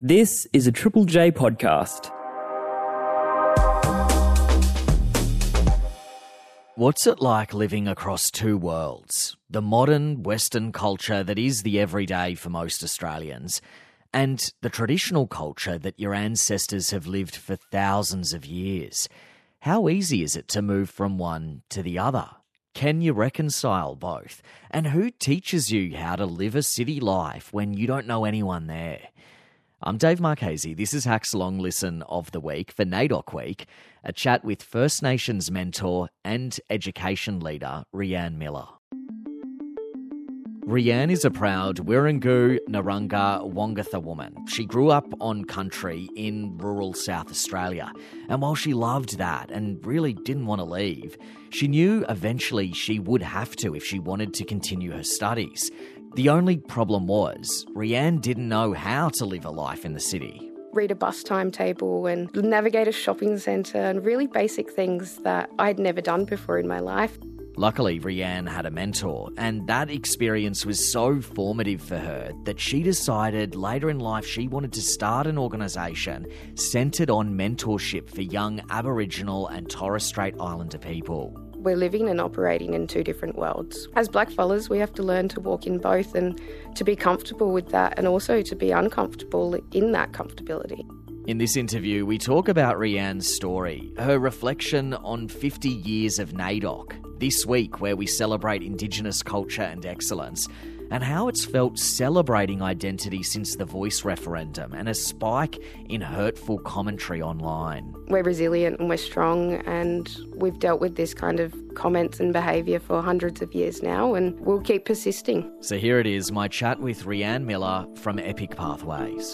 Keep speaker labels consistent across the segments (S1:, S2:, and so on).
S1: This is a Triple J podcast.
S2: What's it like living across two worlds? The modern Western culture that is the everyday for most Australians, and the traditional culture that your ancestors have lived for thousands of years. How easy is it to move from one to the other? Can you reconcile both? And who teaches you how to live a city life when you don't know anyone there? I'm Dave Marchese. This is Hack's Long Listen of the Week for NAIDOC Week, a chat with First Nations mentor and education leader Rhianne Miller. Rhianne is a proud Wirangu Narungga Wongatha woman. She grew up on country in rural South Australia, and while she loved that and really didn't want to leave, she knew eventually she would have to if she wanted to continue her studies. The only problem was, Rhianne didn't know how to live a life in the city.
S3: Read a bus timetable and navigate a shopping centre and really basic things that I'd never done before in my life.
S2: Luckily, Rhianne had a mentor, and that experience was so formative for her that she decided later in life she wanted to start an organisation centred on mentorship for young Aboriginal and Torres Strait Islander people.
S3: We're living and operating in two different worlds. As blackfellas, we have to learn to walk in both and to be comfortable with that and also to be uncomfortable in that comfortability.
S2: In this interview, we talk about Rhianne's story, her reflection on 50 years of NAIDOC, this week where we celebrate Indigenous culture and excellence, and how it's felt celebrating identity since the Voice referendum and a spike in hurtful commentary online.
S3: We're resilient and we're strong, and we've dealt with this kind of comments and behaviour for hundreds of years now, and we'll keep persisting.
S2: So here it is, my chat with Rhianne Miller from Epic Pathways.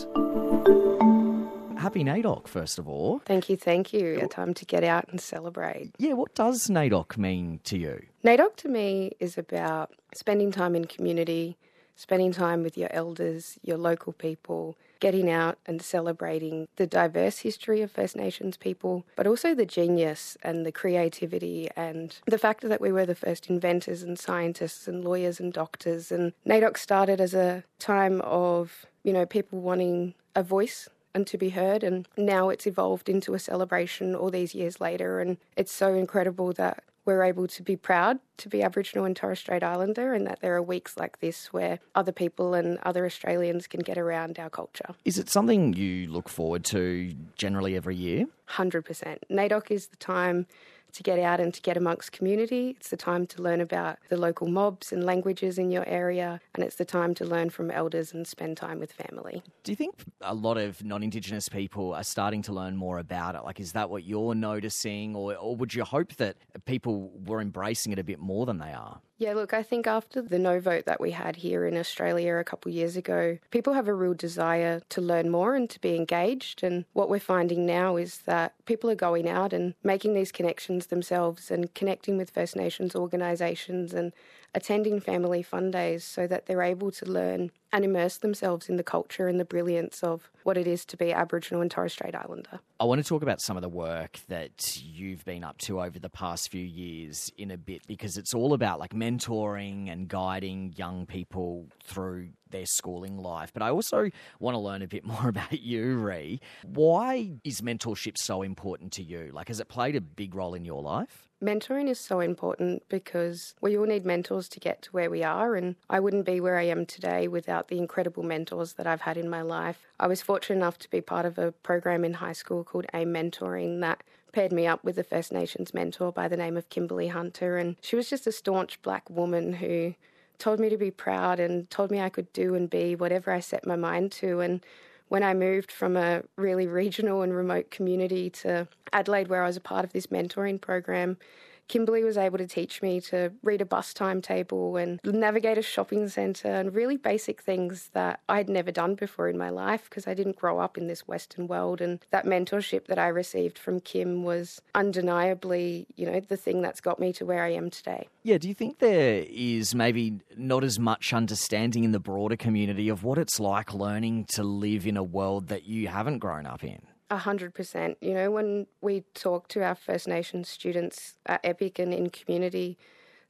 S2: Happy NAIDOC, first of all.
S3: Thank you. A time to get out and celebrate.
S2: Yeah, what does NAIDOC mean to you?
S3: NAIDOC to me is about spending time in community, spending time with your elders, your local people, getting out and celebrating the diverse history of First Nations people, but also the genius and the creativity and the fact that we were the first inventors and scientists and lawyers and doctors. And NAIDOC started as a time of, people wanting a voice and to be heard, and now it's evolved into a celebration all these years later, and it's so incredible that we're able to be proud to be Aboriginal and Torres Strait Islander, and that there are weeks like this where other people and other Australians can get around our culture.
S2: Is it something you look forward to generally every year?
S3: 100%. NAIDOC is the time to get out and to get amongst community. It's the time to learn about the local mobs and languages in your area, and it's the time to learn from elders and spend time with family.
S2: Do you think a lot of non-Indigenous people are starting to learn more about it? Like, is that what you're noticing, or would you hope that people were embracing it a bit more than they are?
S3: Yeah, look, I think after the no vote that we had here in Australia a couple of years ago, people have a real desire to learn more and to be engaged. And what we're finding now is that people are going out and making these connections themselves and connecting with First Nations organisations and attending family fun days so that they're able to learn and immerse themselves in the culture and the brilliance of what it is to be Aboriginal and Torres Strait Islander.
S2: I want to talk about some of the work that you've been up to over the past few years in a bit, because it's all about mentoring and guiding young people through their schooling life. But I also want to learn a bit more about you, Rhi. Why is mentorship so important to you? Has it played a big role in your life?
S3: Mentoring is so important because we all need mentors to get to where we are, and I wouldn't be where I am today without the incredible mentors that I've had in my life. I was fortunate enough to be part of a program in high school called AIM Mentoring that paired me up with a First Nations mentor by the name of Kimberly Hunter, and she was just a staunch black woman who told me to be proud and told me I could do and be whatever I set my mind to. And when I moved from a really regional and remote community to Adelaide, where I was a part of this mentoring program, Kimberly was able to teach me to read a bus timetable and navigate a shopping centre and really basic things that I'd never done before in my life because I didn't grow up in this Western world. And that mentorship that I received from Kim was undeniably, the thing that's got me to where I am today.
S2: Yeah, do you think there is maybe not as much understanding in the broader community of what it's like learning to live in a world that you haven't grown up in?
S3: 100%. When we talk to our First Nations students at Epic and in community,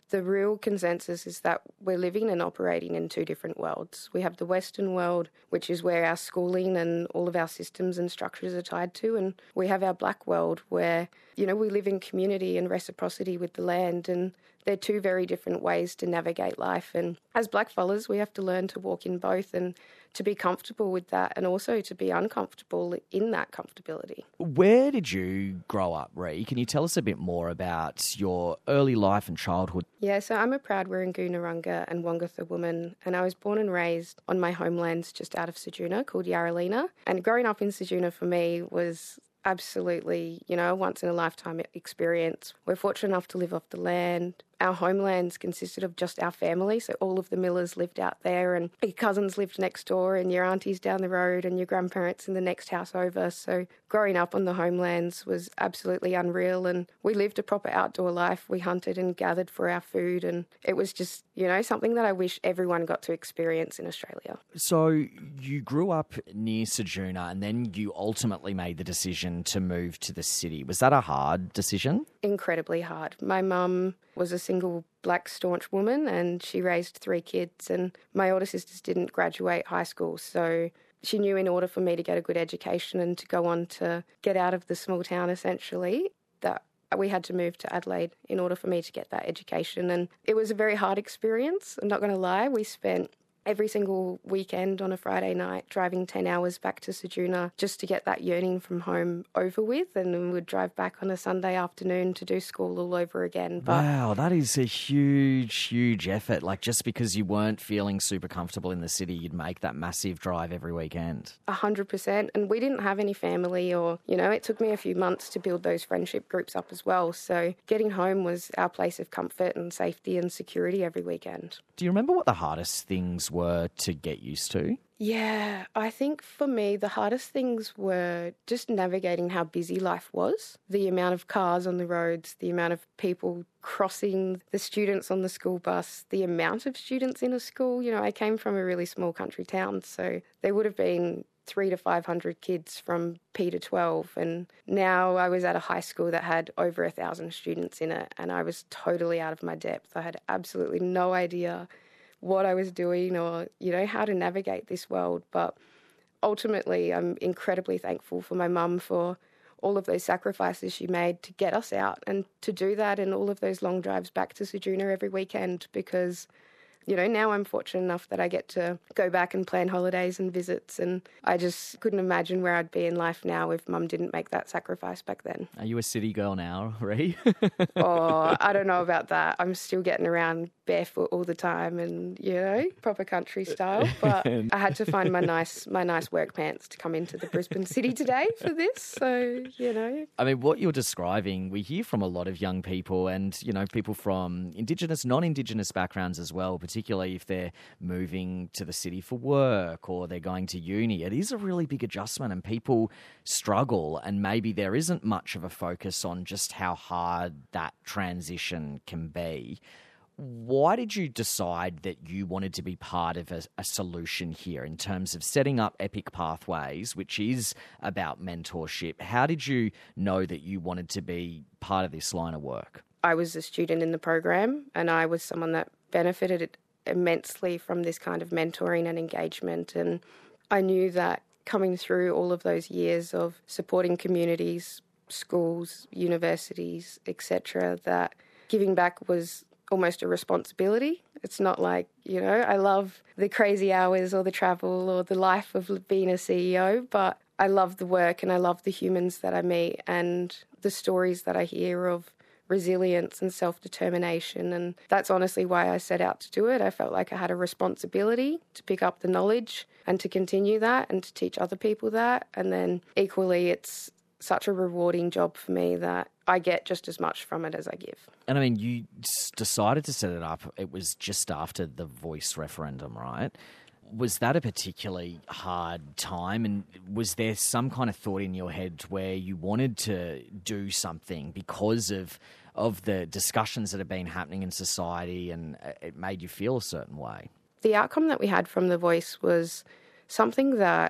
S3: the real consensus is that we're living and operating in two different worlds. We have the Western world, which is where our schooling and all of our systems and structures are tied to, and we have our Black world where, we live in community and reciprocity with the land, and they're two very different ways to navigate life. And as blackfellas, we have to learn to walk in both and to be comfortable with that, and also to be uncomfortable in that comfortability.
S2: Where did you grow up, Ree? Can you tell us a bit more about your early life and childhood?
S3: Yeah, so I'm a proud Wirangu, Narungga and Wongatha woman, and I was born and raised on my homelands just out of Ceduna called Yarralina. And growing up in Ceduna for me was absolutely, a once-in-a-lifetime experience. We're fortunate enough to live off the land. Our homelands consisted of just our family, so all of the Millers lived out there, and your cousins lived next door, and your aunties down the road, and your grandparents in the next house over. So growing up on the homelands was absolutely unreal, and we lived a proper outdoor life. We hunted and gathered for our food, and it was just, something that I wish everyone got to experience in Australia.
S2: So you grew up near Ceduna, and then you ultimately made the decision to move to the city. Was that a hard decision?
S3: Incredibly hard. My mum was a single black staunch woman, and she raised 3 kids, and my older sisters didn't graduate high school, so she knew in order for me to get a good education and to go on to get out of the small town essentially, that we had to move to Adelaide in order for me to get that education. And it was a very hard experience, I'm not going to lie. We spent every single weekend on a Friday night driving 10 hours back to Ceduna just to get that yearning from home over with, and then we'd drive back on a Sunday afternoon to do school all over again. But
S2: wow, that is a huge effort. Like, just because you weren't feeling super comfortable in the city, you'd make that massive drive every weekend.
S3: 100%. And we didn't have any family, or, it took me a few months to build those friendship groups up as well. So getting home was our place of comfort and safety and security every weekend.
S2: Do you remember what the hardest things were to get used to?
S3: Yeah, I think for me, the hardest things were just navigating how busy life was, the amount of cars on the roads, the amount of people crossing, the students on the school bus, the amount of students in a school. I came from a really small country town, so there would have been 300 to 500 kids from P to 12, and now I was at a high school that had over 1,000 students in it, and I was totally out of my depth. I had absolutely no idea what I was doing or, how to navigate this world. But ultimately, I'm incredibly thankful for my mum for all of those sacrifices she made to get us out and to do that, and all of those long drives back to Ceduna every weekend, because now I'm fortunate enough that I get to go back and plan holidays and visits, and I just couldn't imagine where I'd be in life now if Mum didn't make that sacrifice back then.
S2: Are you a city girl now, Ree?
S3: Oh, I don't know about that. I'm still getting around barefoot all the time and, proper country style. But I had to find my nice work pants to come into the Brisbane city today for this. So,
S2: I mean, what you're describing, we hear from a lot of young people and, people from Indigenous, non-Indigenous backgrounds as well, particularly if they're moving to the city for work or they're going to uni. It is a really big adjustment, and people struggle, and maybe there isn't much of a focus on just how hard that transition can be. Why did you decide that you wanted to be part of a solution here in terms of setting up Epic Pathways, which is about mentorship? How did you know that you wanted to be part of this line of work?
S3: I was a student in the program, and I was someone that benefited immensely from this kind of mentoring and engagement. And I knew that coming through all of those years of supporting communities, schools, universities, etc., that giving back was almost a responsibility. It's not like, I love the crazy hours or the travel or the life of being a CEO, but I love the work and I love the humans that I meet and the stories that I hear of resilience and self-determination. And that's honestly why I set out to do it. I felt like I had a responsibility to pick up the knowledge and to continue that and to teach other people that. And then equally, it's such a rewarding job for me that I get just as much from it as I give.
S2: And I mean, you decided to set it up. It was just after the Voice referendum, right? Was that a particularly hard time? And was there some kind of thought in your head where you wanted to do something because of the discussions that have been happening in society and it made you feel a certain way?
S3: The outcome that we had from the Voice was something that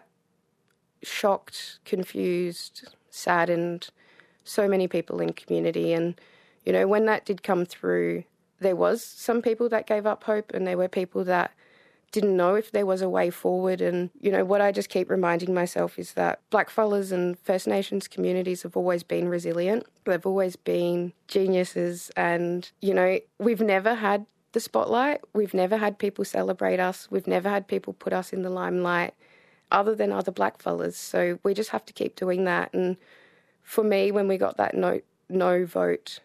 S3: shocked, confused, saddened so many people in community. And, when that did come through, there was some people that gave up hope, and there were people that didn't know if there was a way forward. And, you know, what I just keep reminding myself is that blackfellas and First Nations communities have always been resilient. They've always been geniuses. And, you know, we've never had the spotlight. We've never had people celebrate us. We've never had people put us in the limelight other than other blackfellas. So we just have to keep doing that. And for me, when we got that no vote,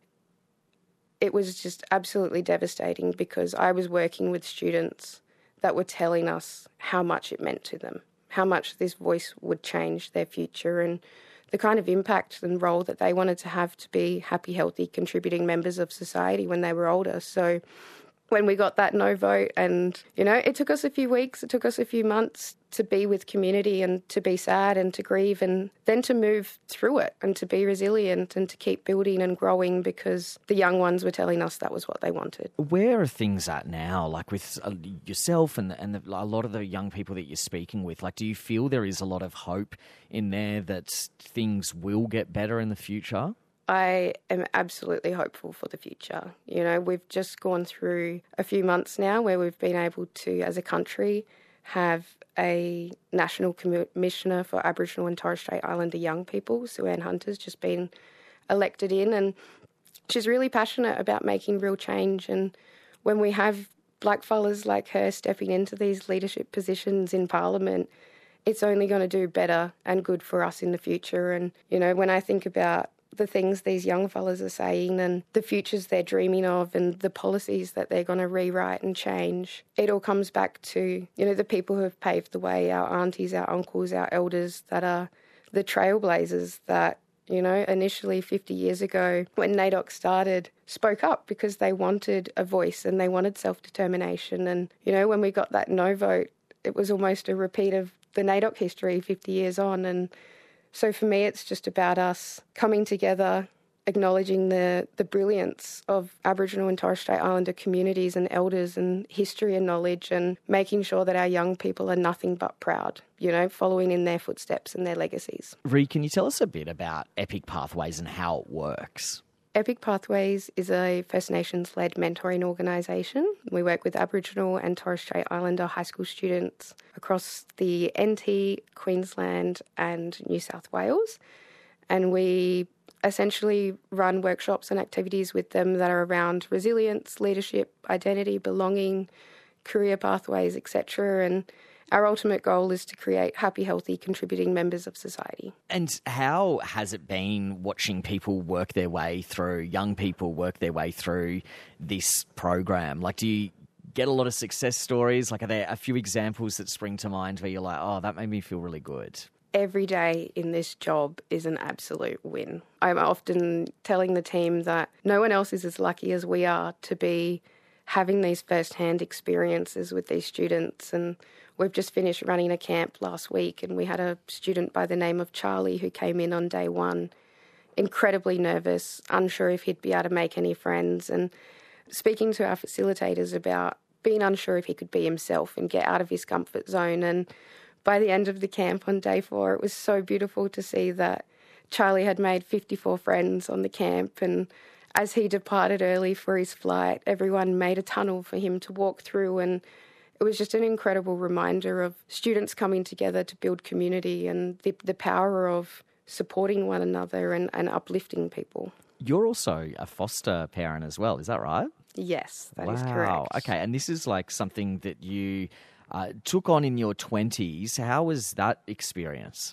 S3: it was just absolutely devastating, because I was working with students that were telling us how much it meant to them, how much this voice would change their future, and the kind of impact and role that they wanted to have to be happy, healthy, contributing members of society when they were older. So when we got that no vote, and, you know, it took us a few weeks, it took us a few months to be with community and to be sad and to grieve, and then to move through it and to be resilient and to keep building and growing, because the young ones were telling us that was what they wanted.
S2: Where are things at now, like with yourself and a lot of the young people that you're speaking with? Like, do you feel there is a lot of hope in there that things will get better in the future?
S3: I am absolutely hopeful for the future. You know, we've just gone through a few months now where we've been able to, as a country, have a National Commissioner for Aboriginal and Torres Strait Islander young people. Sue-Ann Hunter's just been elected in, and she's really passionate about making real change. And when we have blackfellas like her stepping into these leadership positions in Parliament, it's only going to do better and good for us in the future. And, you know, when I think about the things these young fellas are saying and the futures they're dreaming of and the policies that they're going to rewrite and change, it all comes back to, you know, the people who have paved the way, our aunties, our uncles, our elders, that are the trailblazers that, you know, initially 50 years ago when NAIDOC started, spoke up because they wanted a voice and they wanted self-determination. And, you know, when we got that no vote, it was almost a repeat of the NAIDOC history 50 years on. And so for me, it's just about us coming together, acknowledging the brilliance of Aboriginal and Torres Strait Islander communities and elders and history and knowledge, and making sure that our young people are nothing but proud, you know, following in their footsteps and their legacies.
S2: Ree, can you tell us a bit about Epic Pathways and how it works?
S3: Epic Pathways is a First Nations-led mentoring organisation. We work with Aboriginal and Torres Strait Islander high school students across the NT, Queensland and New South Wales. And we essentially run workshops and activities with them that are around resilience, leadership, identity, belonging, career pathways, etc. And our ultimate goal is to create happy, healthy, contributing members of society.
S2: And how has it been watching people work their way through, young people work their way through this program? Like, do you get a lot of success stories? Like, are there a few examples that spring to mind where you're like, oh, that made me feel really good?
S3: Every day in this job is an absolute win. I'm often telling the team that no one else is as lucky as we are to be having these first-hand experiences with these students. And we've just finished running a camp last week, and we had a student by the name of Charlie who came in on day one, incredibly nervous, unsure if he'd be able to make any friends, and speaking to our facilitators about being unsure if he could be himself and get out of his comfort zone. And by the end of the camp on day 4, it was so beautiful to see that Charlie had made 54 friends on the camp, and as he departed early for his flight, everyone made a tunnel for him to walk through, and it was just an incredible reminder of students coming together to build community and the power of supporting one another and uplifting people.
S2: You're also a foster parent as well, is that right?
S3: Yes, that is correct.
S2: Okay, and this is like something that you took on in your 20s. How was that experience?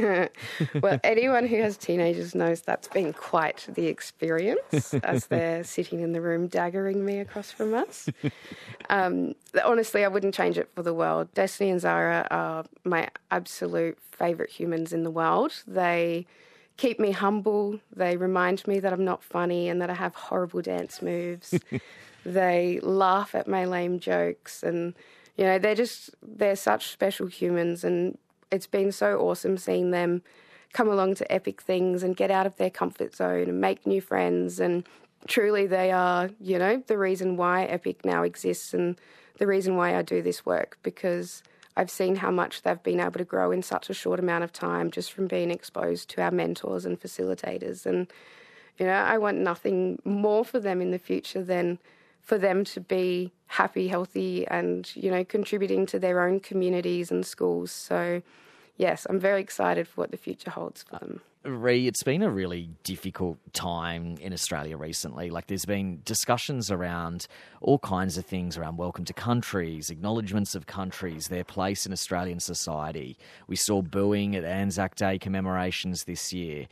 S3: Well, anyone who has teenagers knows that's been quite the experience as they're sitting in the room daggering me across from us. Honestly, I wouldn't change it for the world. Destiny and Zara are my absolute favourite humans in the world. They keep me humble. They remind me that I'm not funny and that I have horrible dance moves. They laugh at my lame jokes, and, you know, they're such special humans, and it's been so awesome seeing them come along to Epic things and get out of their comfort zone and make new friends. And truly they are, you know, the reason why Epic now exists and the reason why I do this work, because I've seen how much they've been able to grow in such a short amount of time just from being exposed to our mentors and facilitators. And, I want nothing more for them in the future than for them to be happy, healthy and, contributing to their own communities and schools. So, yes, I'm very excited for what the future holds for them.
S2: Ree, it's been a really difficult time in Australia recently. Like, there's been discussions around all kinds of things around welcome to countries, acknowledgements of countries, their place in Australian society. We saw booing at Anzac Day commemorations this year.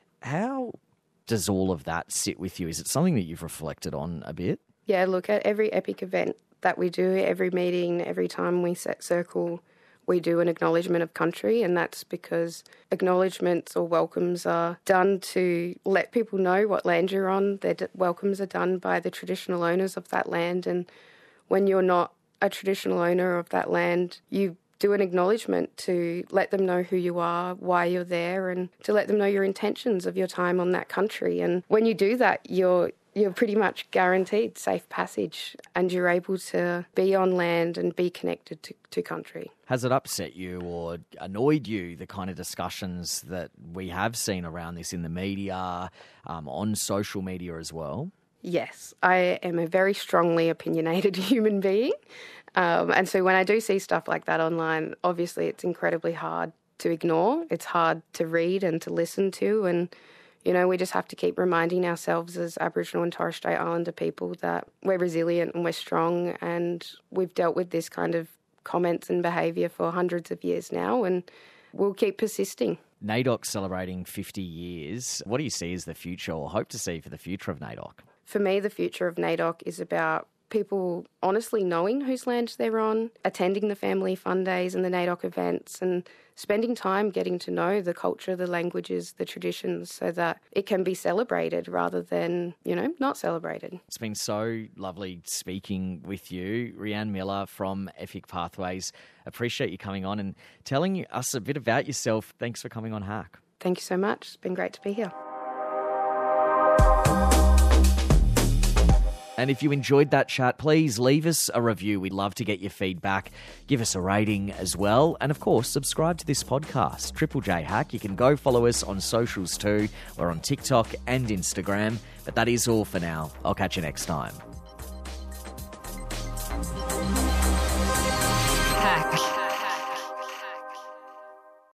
S2: How does all of that sit with you? Is it something that you've reflected on a bit?
S3: Yeah, look, at every epic event that we do, every meeting, every time we set circle, we do an acknowledgement of country, and that's because acknowledgements or welcomes are done to let people know what land you're on. Their welcomes are done by the traditional owners of that land, and when you're not a traditional owner of that land, you do an acknowledgement to let them know who you are, why you're there, and to let them know your intentions of your time on that country. And when you do that, you're pretty much guaranteed safe passage and you're able to be on land and be connected to country.
S2: Has it upset you or annoyed you, the kind of discussions that we have seen around this in the media, on social media as well?
S3: Yes, I am a very strongly opinionated human being. And so when I do see stuff like that online, obviously it's incredibly hard to ignore. It's hard to read and to listen to, and we just have to keep reminding ourselves as Aboriginal and Torres Strait Islander people that we're resilient and we're strong, and we've dealt with this kind of comments and behaviour for hundreds of years now, and we'll keep persisting.
S2: NAIDOC celebrating 50 years. What do you see as the future or hope to see for the future of NAIDOC?
S3: For me, the future of NAIDOC is about people honestly knowing whose land they're on, attending the family fun days and the NAIDOC events, and spending time getting to know the culture, the languages, the traditions, so that it can be celebrated rather than, not celebrated.
S2: It's been so lovely speaking with you, Rhianne Miller from Epic Pathways. Appreciate you coming on and telling us a bit about yourself. Thanks for coming on Hack.
S3: Thank you so much. It's been great to be here.
S2: And if you enjoyed that chat, please leave us a review. We'd love to get your feedback. Give us a rating as well. And of course, subscribe to this podcast, Triple J Hack. You can go follow us on socials too. We're on TikTok and Instagram. But that is all for now. I'll catch you next time.
S4: Hack.